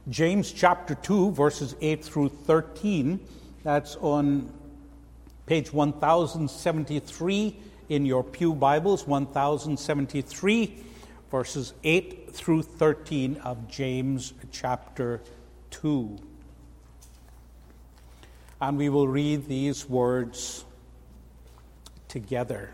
James chapter 2, verses 8 through 13. That's on page 1073 in your Pew Bibles, 1073, verses 8 through 13 of James chapter 2. And we will read these words together.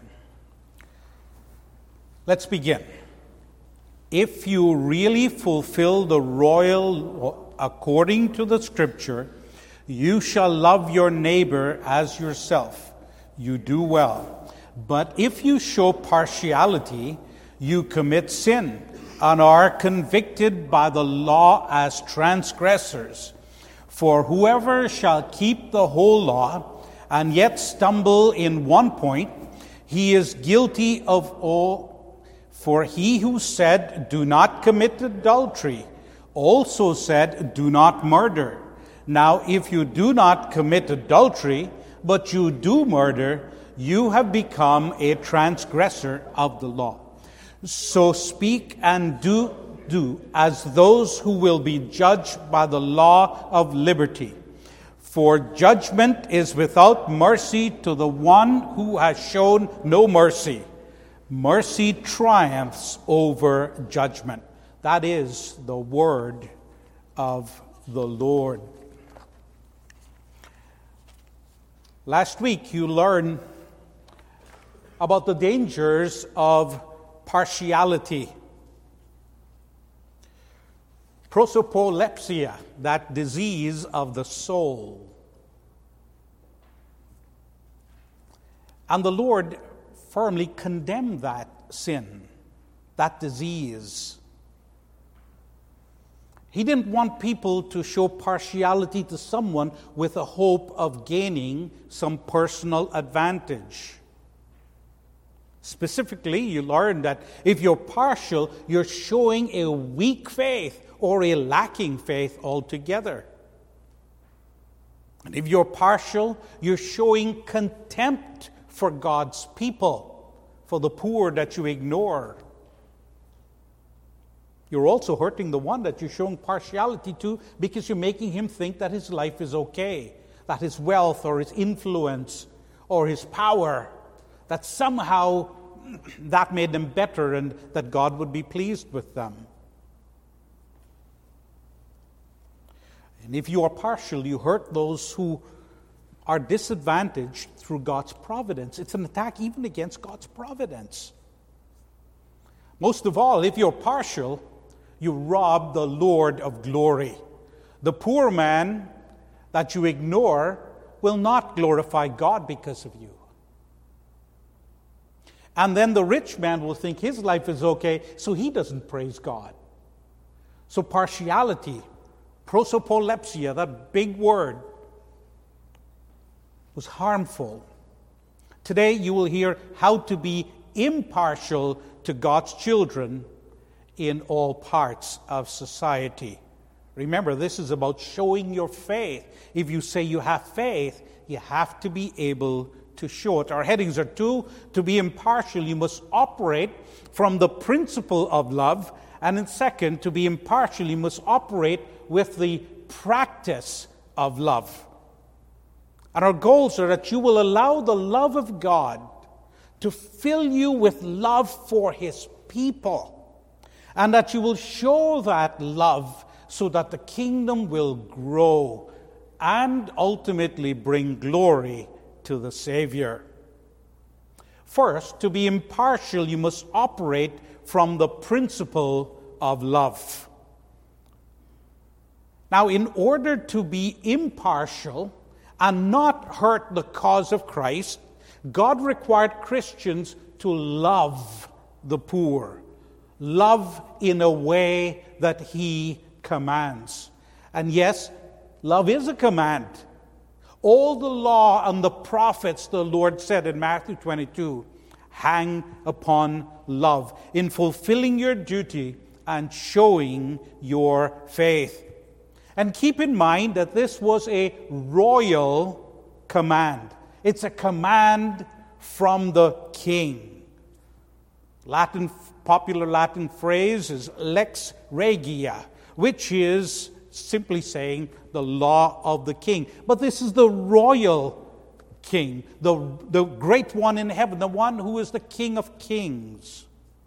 Let's begin. If you really fulfill the royal according to the Scripture, you shall love your neighbor as yourself. You do well. But if you show partiality, you commit sin and are convicted by the law as transgressors. For whoever shall keep the whole law and yet stumble in one point, he is guilty of all. For he who said, "Do not commit adultery," also said, "Do not murder." Now, if you do not commit adultery, but you do murder, you have become a transgressor of the law. So speak and do as those who will be judged by the law of liberty. For judgment is without mercy to the one who has shown no mercy. Mercy triumphs over judgment. That is the word of the Lord. Last week you learned about the dangers of partiality. Prosopolepsia, that disease of the soul. And the Lord firmly condemned that sin, that disease. He didn't want people to show partiality to someone with a hope of gaining some personal advantage. Specifically, you learn that if you're partial, you're showing a weak faith or a lacking faith altogether. And if you're partial, you're showing contempt for God's people, for the poor that you ignore. You're also hurting the one that you're showing partiality to because you're making him think that his life is okay, that his wealth or his influence or his power, that somehow that made them better and that God would be pleased with them. And if you are partial, you hurt those who are disadvantaged through God's providence. It's an attack even against God's providence. Most of all, if you're partial, you rob the Lord of glory. The poor man that you ignore will not glorify God because of you. And then the rich man will think his life is okay, so he doesn't praise God. So partiality, prosopolepsia, that big word, was harmful. Today you will hear how to be impartial to God's children in all parts of society. Remember, this is about showing your faith. If you say you have faith, you have to be able to show it. Our headings are two. To be impartial, you must operate from the principle of love. And in second, to be impartial, you must operate with the practice of love. And our goals are that you will allow the love of God to fill you with love for His people, and that you will show that love so that the kingdom will grow and ultimately bring glory to the Savior. First, to be impartial, you must operate from the principle of love. Now, in order to be impartial and not hurt the cause of Christ, God required Christians to love the poor. Love in a way that He commands. And yes, love is a command. All the law and the prophets, the Lord said in Matthew 22, hang upon love, in fulfilling your duty and showing your faith. And keep in mind that this was a royal command. It's a command from the king. Popular Latin phrase is lex regia, which is simply saying the law of the king. But this is the royal king, the great one in heaven, the one who is the King of kings.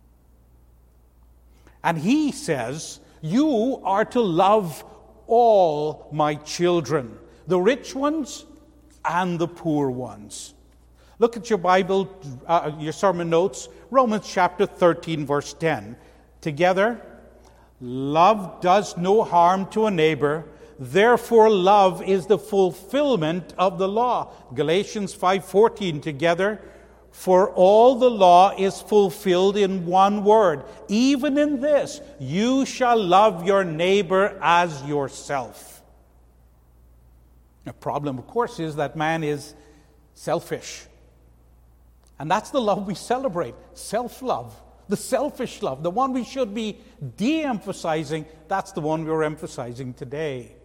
And he says, you are to love all my children, the rich ones and the poor ones. Look at your Bible, your sermon notes, Romans chapter 13, verse 10. Together, love does no harm to a neighbor. Therefore, love is the fulfillment of the law. Galatians 5:14. Together, for all the law is fulfilled in one word. Even in this, you shall love your neighbor as yourself. The problem, of course, is that man is selfish. And that's the love we celebrate, self-love. The selfish love, the one we should be de-emphasizing, that's the one we're emphasizing today.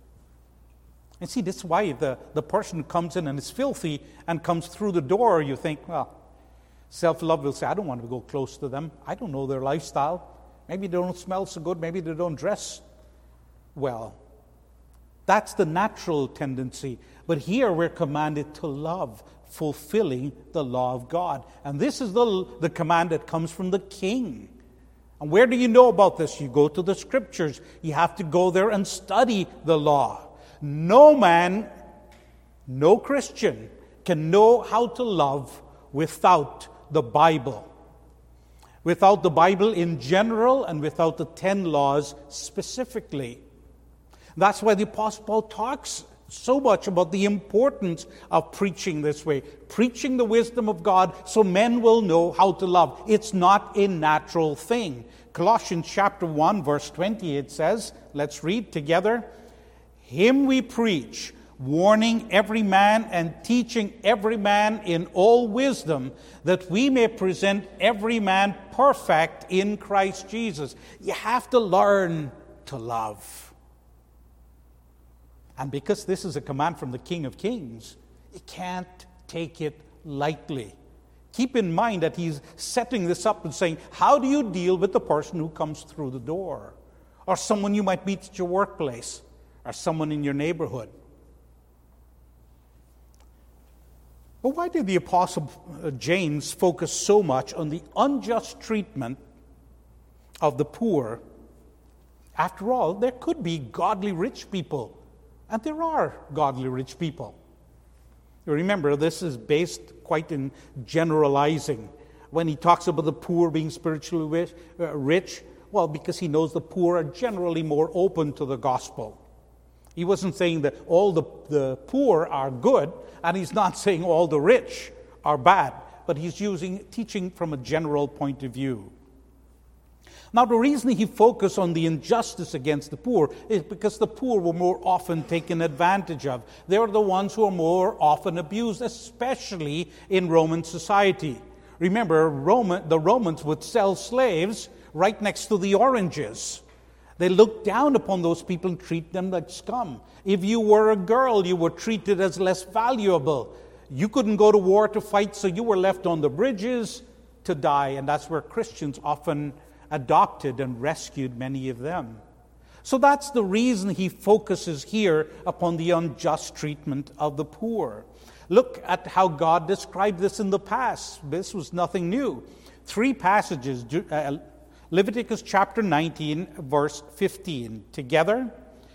And see, this is why the person who comes in and is filthy and comes through the door, you think, well, self-love will say, I don't want to go close to them. I don't know their lifestyle. Maybe they don't smell so good. Maybe they don't dress well. That's the natural tendency. But here we're commanded to love, fulfilling the law of God. And this is the command that comes from the king. And where do you know about this? You go to the scriptures. You have to go there and study the law. No man, no Christian can know how to love without the Bible. Without the Bible in general and without the 10 laws specifically. That's why the Apostle Paul talks so much about the importance of preaching this way. Preaching the wisdom of God so men will know how to love. It's not a natural thing. Colossians chapter 1 verse 20 it says, let's read together. Him we preach, warning every man and teaching every man in all wisdom, that we may present every man perfect in Christ Jesus. You have to learn to love. And because this is a command from the King of Kings, you can't take it lightly. Keep in mind that he's setting this up and saying, how do you deal with the person who comes through the door? Or someone you might meet at your workplace? Or someone in your neighborhood? But why did the Apostle James focus so much on the unjust treatment of the poor? After all, there could be godly rich people. And there are godly rich people. You remember, this is based quite in generalizing. When he talks about the poor being spiritually rich, well, because he knows the poor are generally more open to the gospel. He wasn't saying that all the poor are good, and he's not saying all the rich are bad, but he's teaching from a general point of view. Now, the reason he focused on the injustice against the poor is because the poor were more often taken advantage of. They're the ones who are more often abused, especially in Roman society. Remember, the Romans would sell slaves right next to the oranges. They looked down upon those people and treat them like scum. If you were a girl, you were treated as less valuable. You couldn't go to war to fight, so you were left on the bridges to die. And that's where Christians often adopted and rescued many of them. So that's the reason he focuses here upon the unjust treatment of the poor. Look at how God described this in the past. This was nothing new. 3 passages, Leviticus chapter 19, verse 15. Together,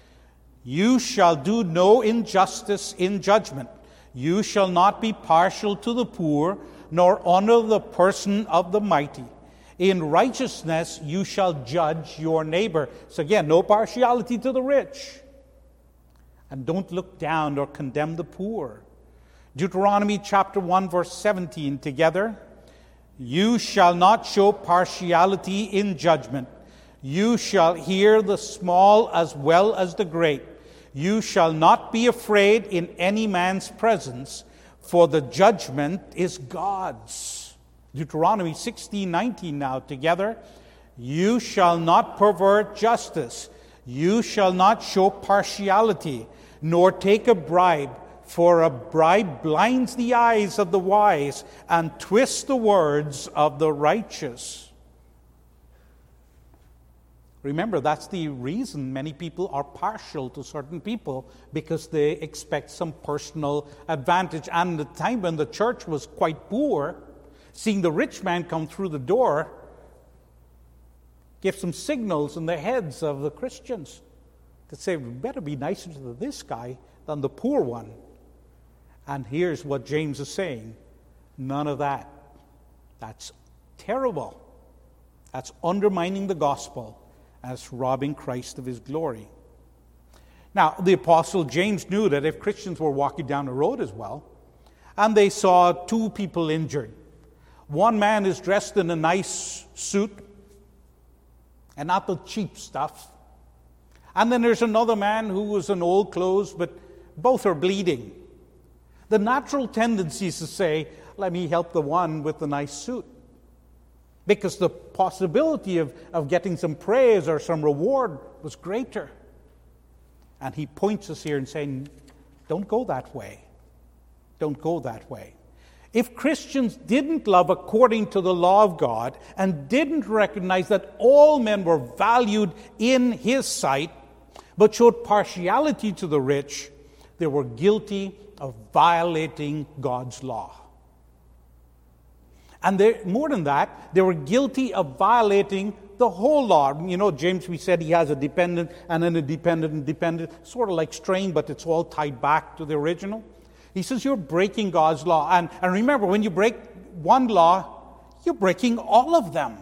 you shall do no injustice in judgment. You shall not be partial to the poor, nor honor the person of the mighty. In righteousness you shall judge your neighbor. So again, no partiality to the rich. And don't look down or condemn the poor. Deuteronomy chapter 1 verse 17 together. You shall not show partiality in judgment. You shall hear the small as well as the great. You shall not be afraid in any man's presence, for the judgment is God's. Deuteronomy 16:19 now together. You shall not pervert justice. You shall not show partiality, nor take a bribe, for a bribe blinds the eyes of the wise and twists the words of the righteous. Remember, that's the reason many people are partial to certain people, because they expect some personal advantage. And the time when the church was quite poor, seeing the rich man come through the door gave some signals in the heads of the Christians to say, we better be nicer to this guy than the poor one. And here's what James is saying. None of that. That's terrible. That's undermining the gospel. As robbing Christ of his glory. Now, the Apostle James knew that if Christians were walking down the road as well, and they saw two people injured, one man is dressed in a nice suit, and not the cheap stuff, and then there's another man who was in old clothes, but both are bleeding. The natural tendency is to say, let me help the one with the nice suit. Because the possibility of getting some praise or some reward was greater. And he points us here and saying, don't go that way. Don't go that way. If Christians didn't love according to the law of God and didn't recognize that all men were valued in his sight, but showed partiality to the rich, they were guilty of violating God's law. And more than that, they were guilty of violating the whole law. You know, James, we said he has a dependent and an independent and dependent, sort of like strain, but it's all tied back to the original. He says you're breaking God's law. And remember, when you break one law, you're breaking all of them.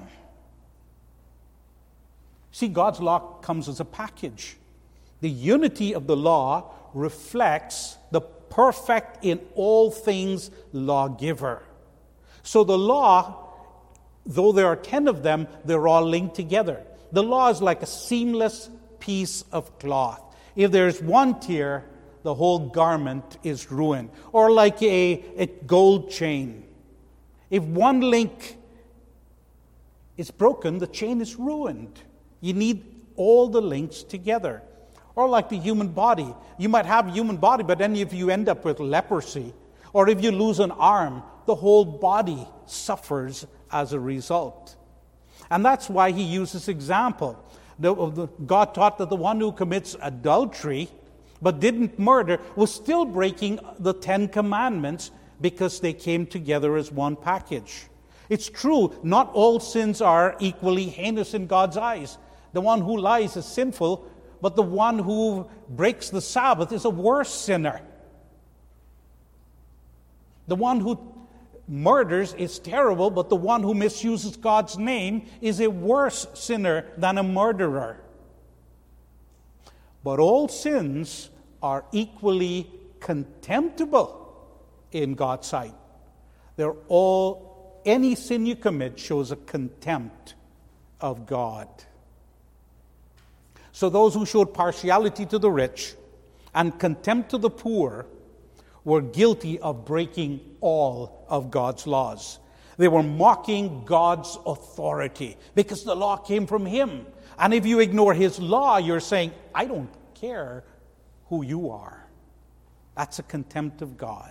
See, God's law comes as a package. The unity of the law reflects the perfect in all things lawgiver. So the law, though there are 10 of them, they're all linked together. The law is like a seamless piece of cloth. If there's one tear, the whole garment is ruined. Or like a gold chain. If one link is broken, the chain is ruined. You need all the links together. Or like the human body. You might have a human body, but then if you end up with leprosy, or if you lose an arm, the whole body suffers as a result. And that's why he uses example. God taught that the one who commits adultery but didn't murder was still breaking the 10 commandments because they came together as one package. It's true, not all sins are equally heinous in God's eyes. The one who lies is sinful, but the one who breaks the Sabbath is a worse sinner. The one who murders is terrible, but the one who misuses God's name is a worse sinner than a murderer. But all sins are equally contemptible in God's sight. Any sin you commit shows a contempt of God. So those who showed partiality to the rich and contempt to the poor were guilty of breaking all of God's laws. They were mocking God's authority because the law came from him. And if you ignore his law, you're saying, I don't care who you are. That's a contempt of God.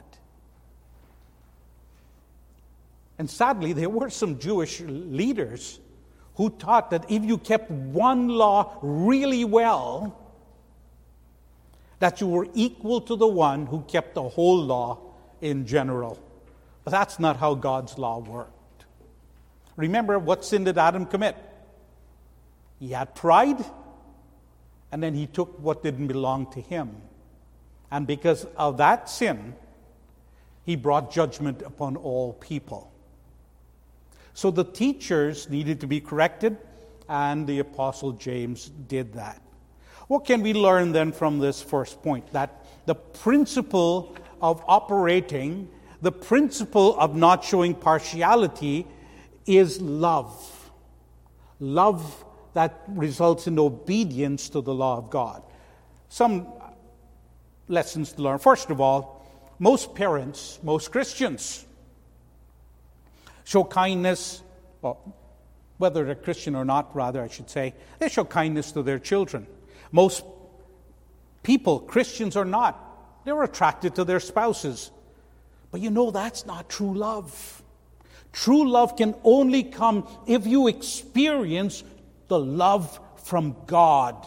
And sadly, there were some Jewish leaders who taught that if you kept one law really well, that you were equal to the one who kept the whole law in general. But that's not how God's law worked. Remember, what sin did Adam commit? He had pride, and then he took what didn't belong to him. And because of that sin, he brought judgment upon all people. So the teachers needed to be corrected, and the Apostle James did that. What can we learn then from this first point? That the principle of operating, the principle of not showing partiality is love. Love that results in obedience to the law of God. Some lessons to learn. First of all, most parents, most Christians, show kindness, whether they're Christian or not, rather, I should say, they show kindness to their children. Most people, Christians or not, they're attracted to their spouses. But you know, that's not true love. True love can only come if you experience the love from God.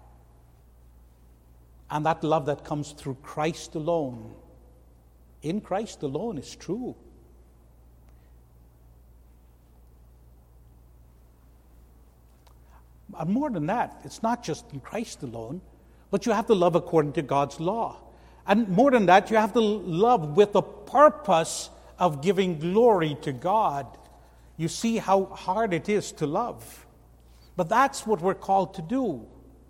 And that love that comes through Christ alone, in Christ alone, is true. And more than that, it's not just in Christ alone, but you have to love according to God's law. And more than that, you have to love with the purpose of giving glory to God. You see how hard it is to love. But that's what we're called to do.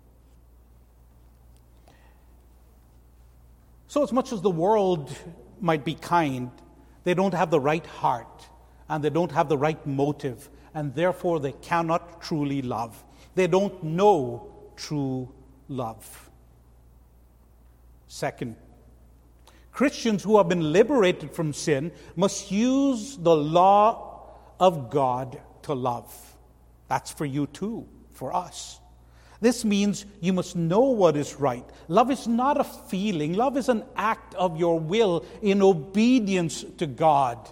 So as much as the world might be kind, they don't have the right heart, and they don't have the right motive, and therefore they cannot truly love. They don't know true love. Second, Christians who have been liberated from sin must use the law of God to love. That's for you too, for us. This means you must know what is right. Love is not a feeling. Love is an act of your will in obedience to God.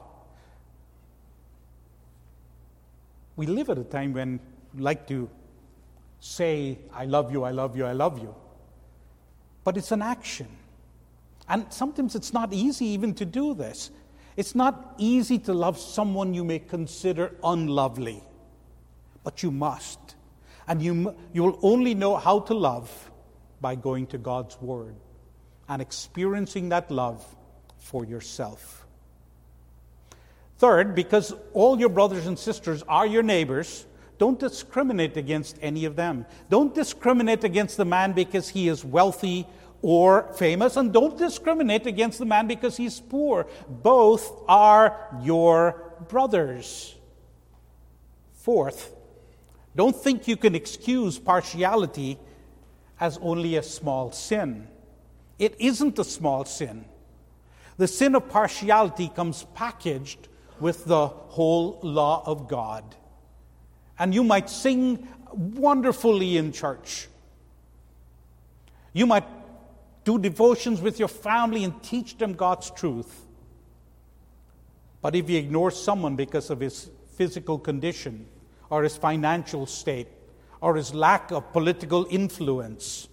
We live at a time when we like to say, I love you, I love you, I love you. But it's an action. And sometimes it's not easy even to do this. It's not easy to love someone you may consider unlovely. But you must. And you will only know how to love by going to God's Word and experiencing that love for yourself. Third, because all your brothers and sisters are your neighbors, don't discriminate against any of them. Don't discriminate against the man because he is wealthy or famous, and don't discriminate against the man because he's poor. Both are your brothers. Fourth, don't think you can excuse partiality as only a small sin. It isn't a small sin. The sin of partiality comes packaged with the whole law of God. And you might sing wonderfully in church. You might do devotions with your family and teach them God's truth. But if you ignore someone because of his physical condition, or his financial state, or his lack of political influence,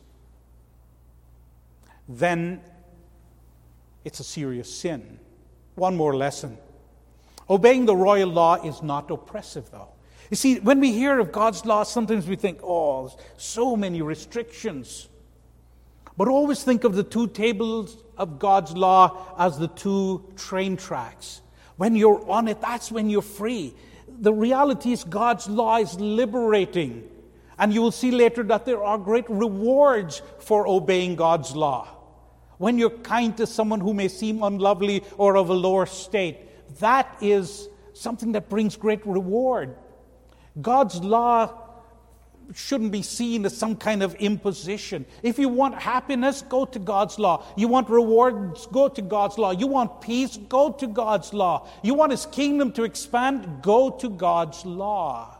then it's a serious sin. One more lesson. Obeying the royal law is not oppressive, though. You see, when we hear of God's law, sometimes we think, oh, so many restrictions. But always think of the two tables of God's law as the two train tracks. When you're on it, that's when you're free. The reality is God's law is liberating. And you will see later that there are great rewards for obeying God's law. When you're kind to someone who may seem unlovely or of a lower state, that is something that brings great reward. God's law shouldn't be seen as some kind of imposition. If you want happiness, go to God's law. You want rewards, go to God's law. You want peace, go to God's law. You want His kingdom to expand, go to God's law.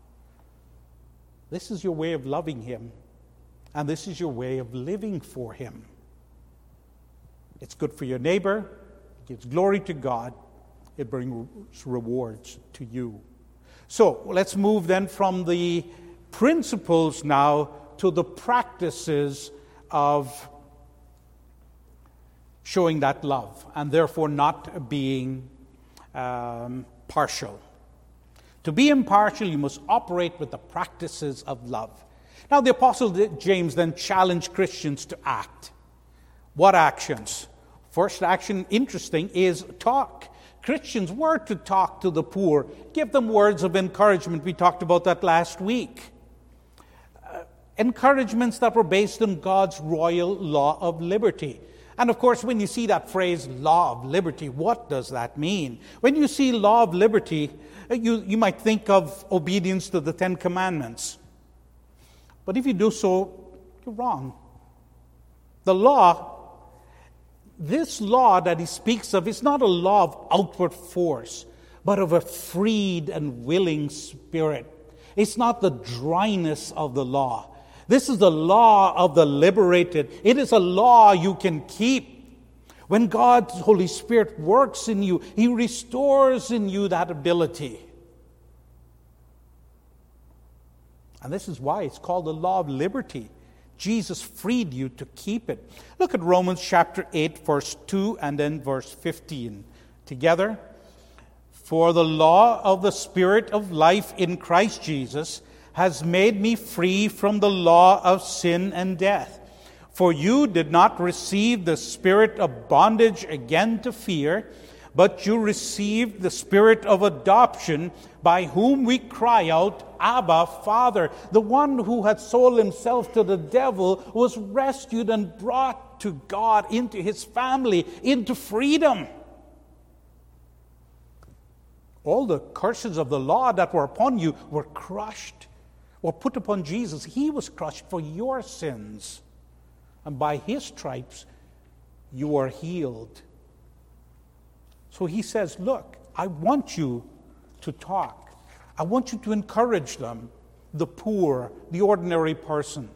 This is your way of loving Him, and this is your way of living for Him. It's good for your neighbor, it gives glory to God, it brings rewards to you. So let's move then from the principles now to the practices of showing that love, and therefore not being partial. To be impartial, you must operate with the practices of love. Now, the Apostle James then challenged Christians to act. What actions? First action, interesting, is talk. Christians were to talk to the poor, give them words of encouragement. We talked about that last week. Encouragements that were based on God's royal law of liberty. And of course, when you see that phrase, law of liberty, what does that mean? When you see law of liberty, you might think of obedience to the Ten Commandments. But if you do so, you're wrong. The law, this law that he speaks of, is not a law of outward force, but of a freed and willing spirit. It's not the dryness of the law. This is the law of the liberated. It is a law you can keep. When God's Holy Spirit works in you, He restores in you that ability. And this is why it's called the law of liberty. Jesus freed you to keep it. Look at Romans chapter 8, verse 2 and then verse 15. Together. For the law of the Spirit of life in Christ Jesus has made me free from the law of sin and death. For you did not receive the spirit of bondage again to fear, but you received the spirit of adoption, by whom we cry out, Abba, Father. The one who had sold himself to the devil was rescued and brought to God, into his family, into freedom. All the curses of the law that were upon you were crushed, were put upon Jesus. He was crushed for your sins. And by his stripes, you are healed. So he says, look, I want you to talk. I want you to encourage them, the poor, the ordinary person.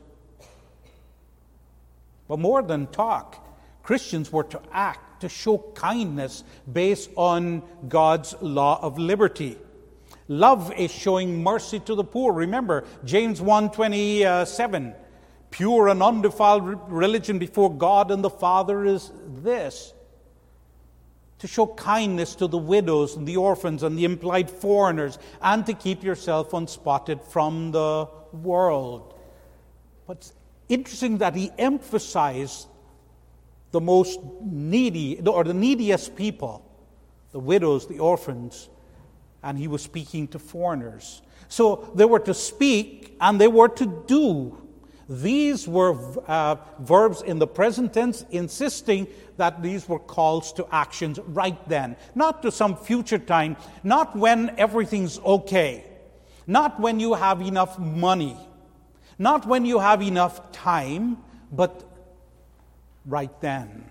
But more than talk, Christians were to act, to show kindness based on God's law of liberty. Love is showing mercy to the poor. Remember, James 1:27, pure and undefiled religion before God and the Father is this: to show kindness to the widows and the orphans and the implied foreigners, and to keep yourself unspotted from the world. But it's interesting that he emphasized the most needy, or the neediest people, the widows, the orphans, and he was speaking to foreigners. So they were to speak and they were to do. These were verbs in the present tense, insisting that these were calls to actions right then, not to some future time, not when everything's okay, not when you have enough money, not when you have enough time, but right then.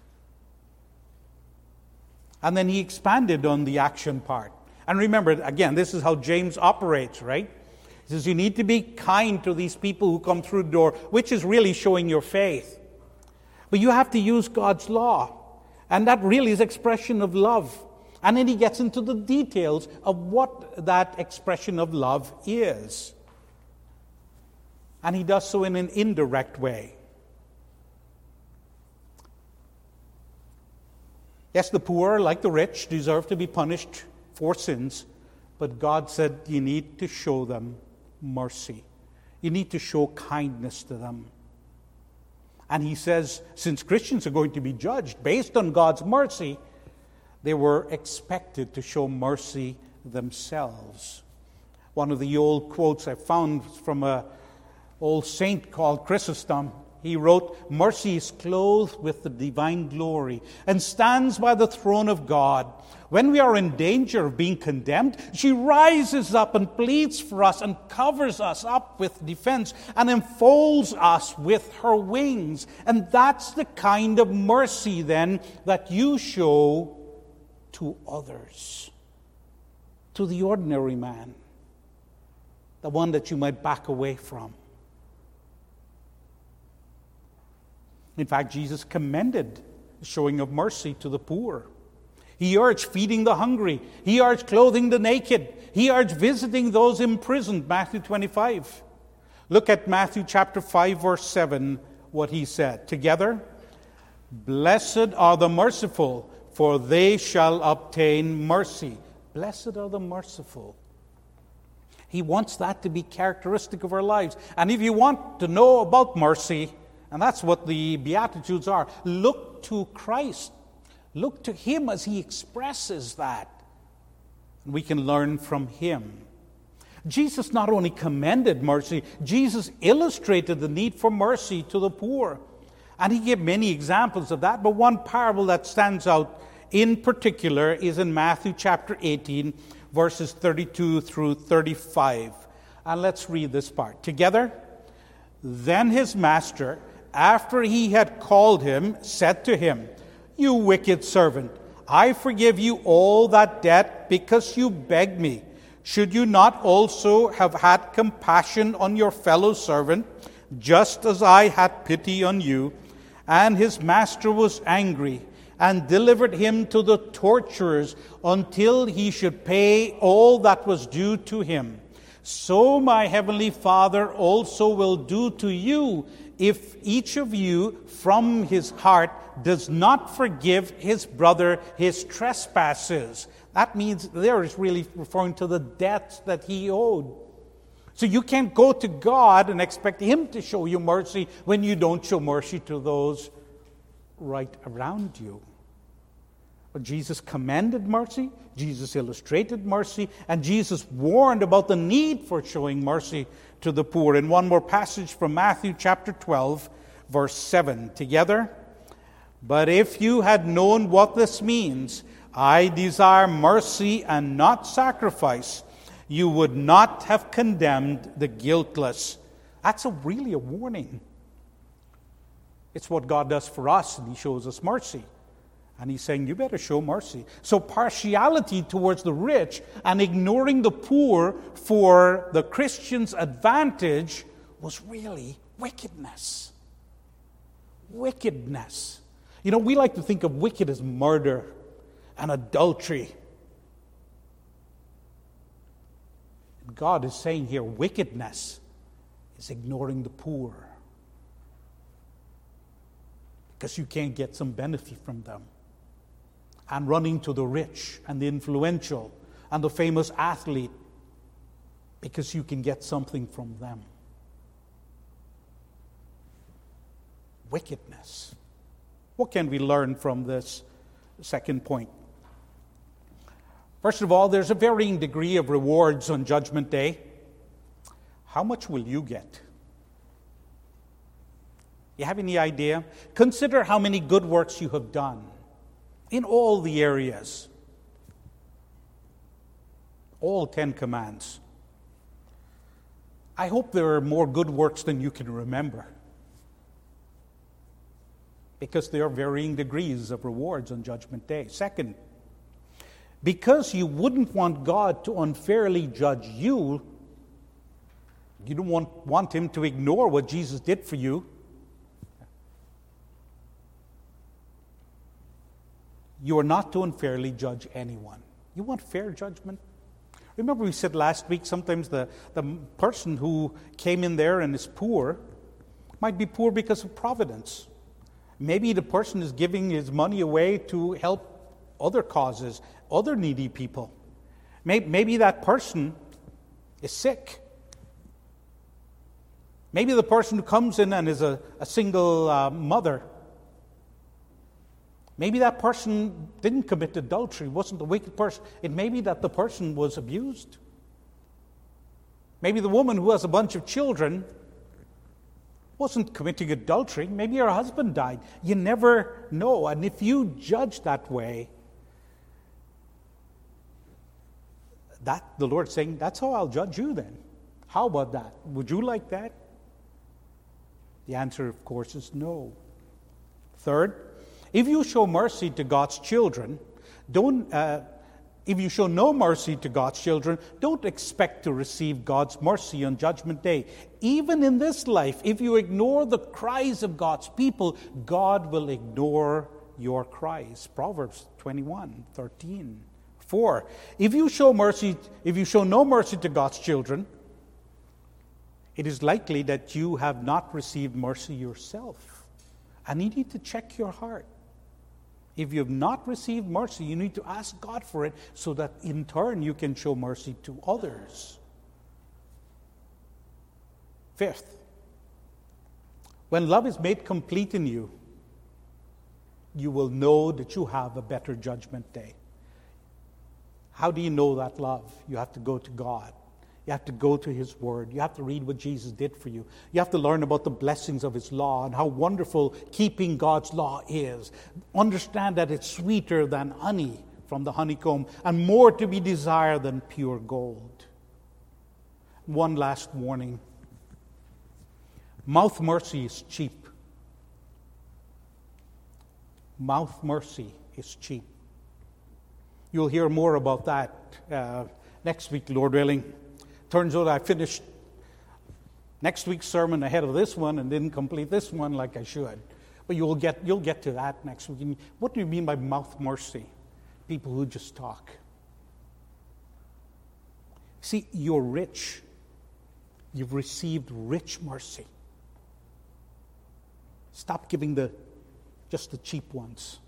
And then he expanded on the action part. And remember, again, this is how James operates, right? He says you need to be kind to these people who come through the door, which is really showing your faith. But you have to use God's law. And that really is expression of love. And then he gets into the details of what that expression of love is. And he does so in an indirect way. Yes, the poor, like the rich, deserve to be punished for sins. But God said you need to show them mercy. You need to show kindness to them. And he says, since Christians are going to be judged based on God's mercy, they were expected to show mercy themselves. One of the old quotes I found from an old saint called Chrysostom, he wrote, "Mercy is clothed with the divine glory and stands by the throne of God. When we are in danger of being condemned, she rises up and pleads for us and covers us up with defense and enfolds us with her wings." And that's the kind of mercy then that you show to others, to the ordinary man, the one that you might back away from. In fact, Jesus commended the showing of mercy to the poor. He urged feeding the hungry. He urged clothing the naked. He urged visiting those imprisoned, Matthew 25. Look at Matthew chapter 5, verse 7, what he said. Together, "Blessed are the merciful, for they shall obtain mercy." Blessed are the merciful. He wants that to be characteristic of our lives. And if you want to know about mercy, and that's what the Beatitudes are, look to Christ. Look to him as he expresses that. And we can learn from him. Jesus not only commended mercy, Jesus illustrated the need for mercy to the poor. And he gave many examples of that, but one parable that stands out in particular is in Matthew chapter 18, verses 32 through 35. And let's read this part together. "Then his master, after he had called him, said to him, 'You wicked servant, I forgive you all that debt because you begged me. Should you not also have had compassion on your fellow servant, just as I had pity on you?' And his master was angry and delivered him to the torturers until he should pay all that was due to him. so my heavenly Father also will do to you if each of you from his heart does not forgive his brother his trespasses. That means there is really referring to the debts that he owed. So you can't go to God and expect him to show you mercy when you don't show mercy to those right around you. But Jesus commanded mercy, Jesus illustrated mercy, and Jesus warned about the need for showing mercy to the poor. In one more passage from Matthew chapter 12, verse 7. Together, but if you had known what this means, I desire mercy and not sacrifice, you would not have condemned the guiltless. That's really a warning. It's what God does for us, and he shows us mercy. And he's saying, you better show mercy. So partiality towards the rich and ignoring the poor for the Christian's advantage was really wickedness. Wickedness. You know, we like to think of wicked as murder and adultery. God is saying here, wickedness is ignoring the poor, because you can't get some benefit from them, and running to the rich and the influential and the famous athlete because you can get something from them. Wickedness. What can we learn from this second point? First of all, there's a varying degree of rewards on Judgment Day. How much will you get? You have any idea? Consider how many good works you have done in all the areas. All 10 commands. I hope there are more good works than you can remember, because there are varying degrees of rewards on Judgment Day. Second, because you wouldn't want God to unfairly judge you, you don't want him to ignore what Jesus did for you. You are not to unfairly judge anyone. You want fair judgment? Remember we said last week, sometimes the person who came in there and is poor might be poor because of providence. Maybe the person is giving his money away to help other causes, other needy people. Maybe that person is sick. Maybe the person who comes in and is a single mother. Maybe that person didn't commit adultery, wasn't a wicked person. It may be that the person was abused. Maybe the woman who has a bunch of children wasn't committing adultery. Maybe her husband died. You never know. And if you judge that way, the Lord's saying, that's how I'll judge you then. How about that? Would you like that? The answer, of course, is no. Third, if you show mercy to God's children, if you show no mercy to God's children, don't expect to receive God's mercy on Judgment Day. Even in this life, if you ignore the cries of God's people, God will ignore your cries. Proverbs 21:13. 4. If you show no mercy to God's children, it is likely that you have not received mercy yourself. And you need to check your heart. If you have not received mercy, you need to ask God for it so that in turn you can show mercy to others. Fifth, when love is made complete in you, you will know that you have a better Judgment Day. How do you know that love? You have to go to God. You have to go to His Word. You have to read what Jesus did for you. You have to learn about the blessings of His law and how wonderful keeping God's law is. Understand that it's sweeter than honey from the honeycomb and more to be desired than pure gold. One last warning. Mouth mercy is cheap. Mouth mercy is cheap. You'll hear more about that next week, Lord willing. Turns out I finished next week's sermon ahead of this one and didn't complete this one like I should. But you'll get to that next week. What do you mean by mouth mercy? People who just talk. See, you're rich You've received rich mercy. Stop giving just the cheap ones.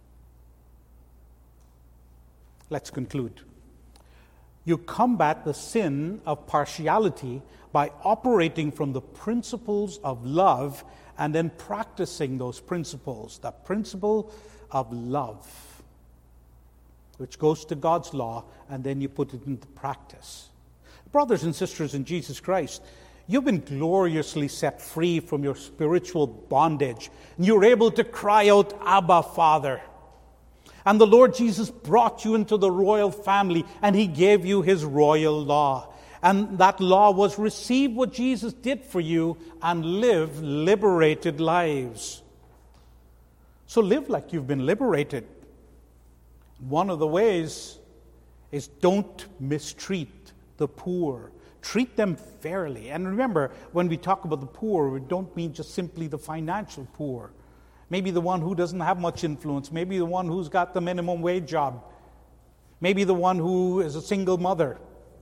Let's conclude. You combat the sin of partiality by operating from the principles of love and then practicing those principles. The principle of love, which goes to God's law, and then you put it into practice. Brothers and sisters in Jesus Christ, you've been gloriously set free from your spiritual bondage. You're able to cry out, Abba, Father. And the Lord Jesus brought you into the royal family, and He gave you His royal law. And that law was receive what Jesus did for you and live liberated lives. So live like you've been liberated. One of the ways is don't mistreat the poor. Treat them fairly. And remember, when we talk about the poor, we don't mean just simply the financial poor. Maybe the one who doesn't have much influence. Maybe the one who's got the minimum wage job. Maybe the one who is a single mother.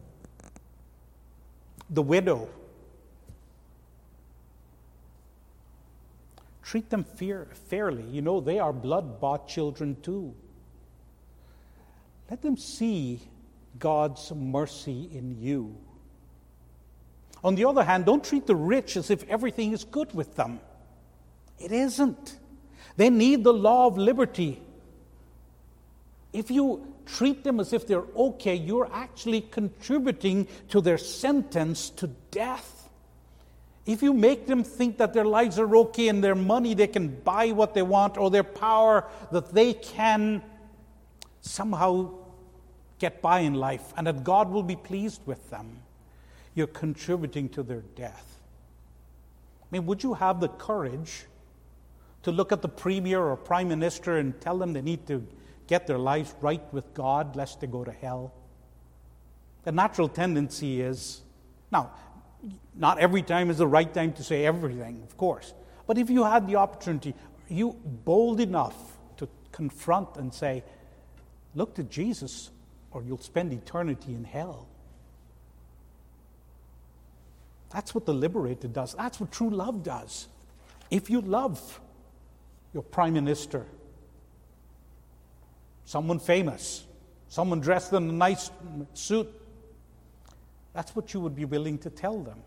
The widow. Treat them fairly. You know, they are blood-bought children too. Let them see God's mercy in you. On the other hand, don't treat the rich as if everything is good with them. It isn't. They need the law of liberty. If you treat them as if they're okay, you're actually contributing to their sentence to death. If you make them think that their lives are okay and their money, they can buy what they want, or their power, that they can somehow get by in life and that God will be pleased with them, you're contributing to their death. I mean, would you have the courage to look at the premier or prime minister and tell them they need to get their lives right with God lest they go to hell? The natural tendency is, now, not every time is the right time to say everything, of course. But if you had the opportunity, are you bold enough to confront and say, look to Jesus or you'll spend eternity in hell? That's what the liberated does. That's what true love does. If you love your prime minister, someone famous, someone dressed in a nice suit, that's what you would be willing to tell them.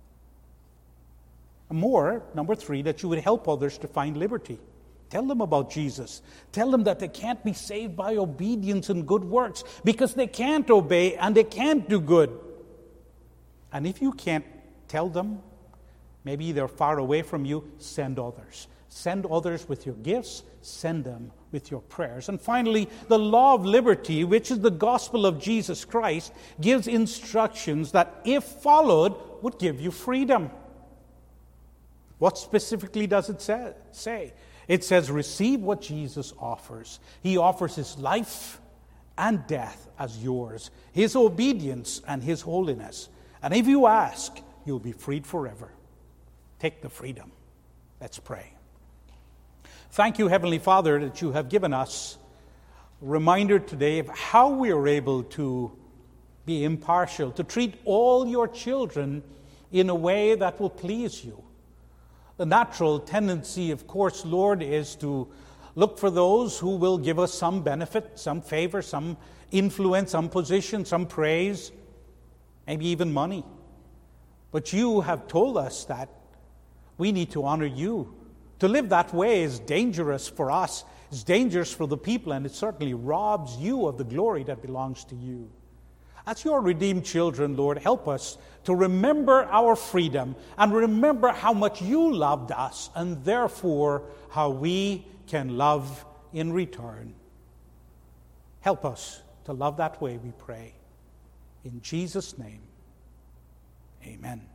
And more, number 3, that you would help others to find liberty. Tell them about Jesus. Tell them that they can't be saved by obedience and good works because they can't obey and they can't do good. And if you can't tell them, maybe they're far away from you, send others. Send others with your gifts. Send them with your prayers. And finally, the law of liberty, which is the gospel of Jesus Christ, gives instructions that, if followed, would give you freedom. What specifically does it say? It says, receive what Jesus offers. He offers His life and death as yours, His obedience and His holiness. And if you ask, you'll be freed forever. Take the freedom. Let's pray. Thank you, Heavenly Father, that you have given us a reminder today of how we are able to be impartial, to treat all your children in a way that will please you. The natural tendency, of course, Lord, is to look for those who will give us some benefit, some favor, some influence, some position, some praise, maybe even money. But you have told us that we need to honor you. To live that way is dangerous for us, it's dangerous for the people, and it certainly robs you of the glory that belongs to you. As your redeemed children, Lord, help us to remember our freedom and remember how much you loved us and therefore how we can love in return. Help us to love that way, we pray. In Jesus' name, amen.